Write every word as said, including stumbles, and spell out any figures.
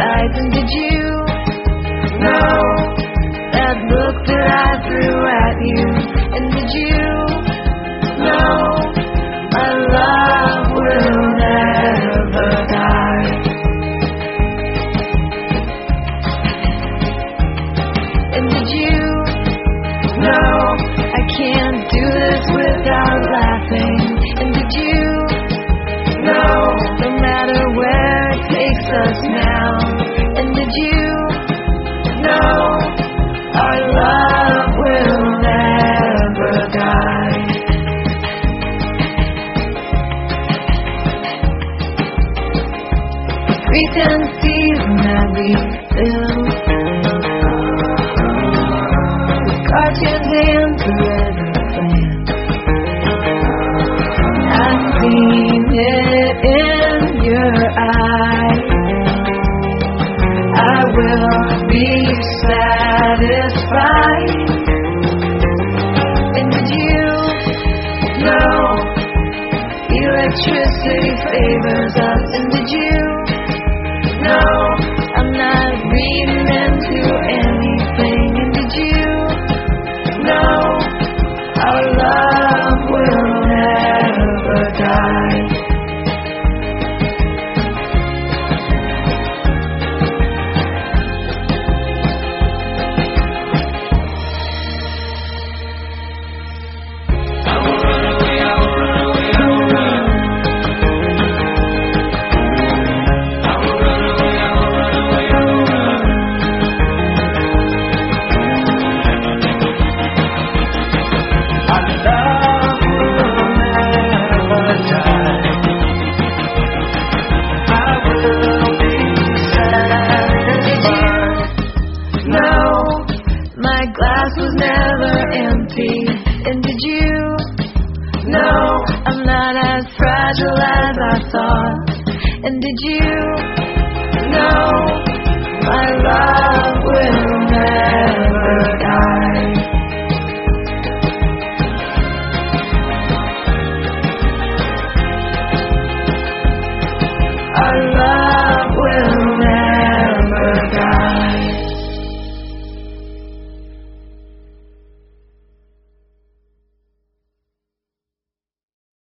sides. And did you know that look that I threw at you? And did you know my love will never die? And did you know I can't do this without laughing? And did you know no matter where it takes us now? And did you know our love will never die? Pretend season that we live, cartoons and forever plan. I've seen it in your eyes. I will be satisfied. And did you know electricity favors us? And did you know I'm not reading into anything? And did you know our love will never die? And did you know I'm not as fragile as I thought? And did you